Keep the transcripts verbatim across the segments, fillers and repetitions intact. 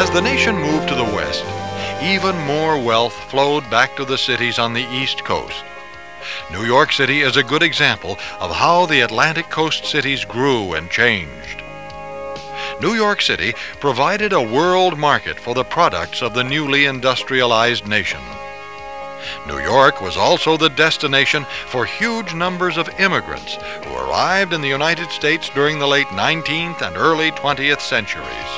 As the nation moved to the west, even more wealth flowed back to the cities on the East Coast. New York City is a good example of how the Atlantic coast cities grew and changed. New York City provided a world market for the products of the newly industrialized nation. New York was also the destination for huge numbers of immigrants who arrived in the United States during the late nineteenth and early twentieth centuries.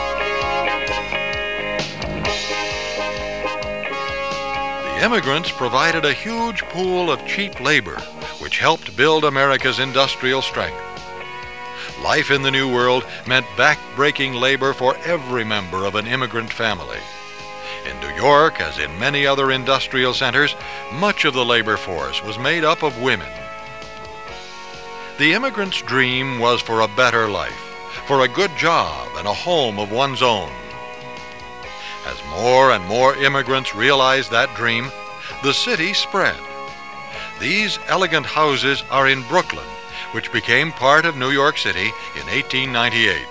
The immigrants provided a huge pool of cheap labor, which helped build America's industrial strength. Life in the New World meant back-breaking labor for every member of an immigrant family. In New York, as in many other industrial centers, much of the labor force was made up of women. The immigrant's dream was for a better life, for a good job and a home of one's own. As more and more immigrants realized that dream, the city spread. These elegant houses are in Brooklyn, which became part of New York City in eighteen ninety-eight.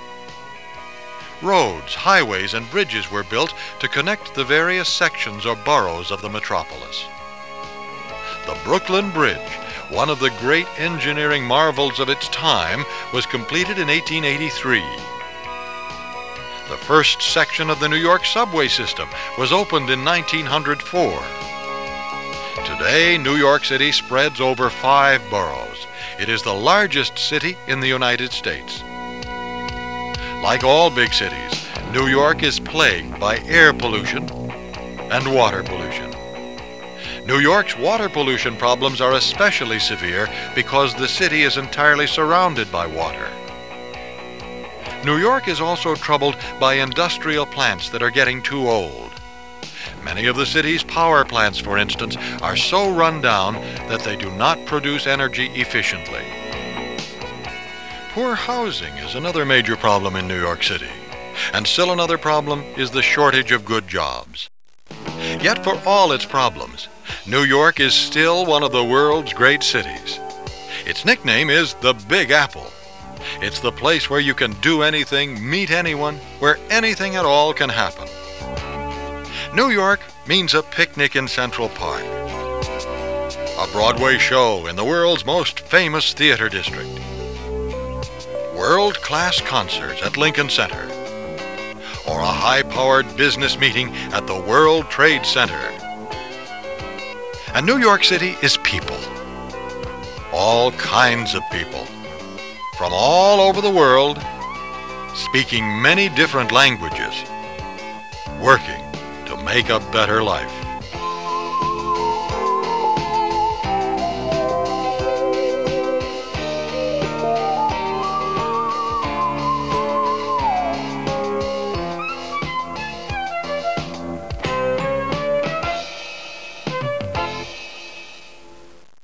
Roads, highways, and bridges were built to connect the various sections or boroughs of the metropolis. The Brooklyn Bridge, one of the great engineering marvels of its time, was completed in eighteen eighty-three. The first section of the New York subway system was opened in nineteen oh four. Today, New York City spreads over five boroughs. It is the largest city in the United States. Like all big cities, New York is plagued by air pollution and water pollution. New York's water pollution problems are especially severe because the city is entirely surrounded by water. New York is also troubled by industrial plants that are getting too old. Many of the city's power plants, for instance, are so run down that they do not produce energy efficiently. Poor housing is another major problem in New York City, and still another problem is the shortage of good jobs. Yet for all its problems, New York is still one of the world's great cities. Its nickname is the Big Apple. It's the place where you can do anything, meet anyone, where anything at all can happen. New York means a picnic in Central Park, a Broadway show in the world's most famous theater district, world-class concerts at Lincoln Center, or a high-powered business meeting at the World Trade Center. And New York City is people. All kinds of people. From all over the world, speaking many different languages, working to make a better life.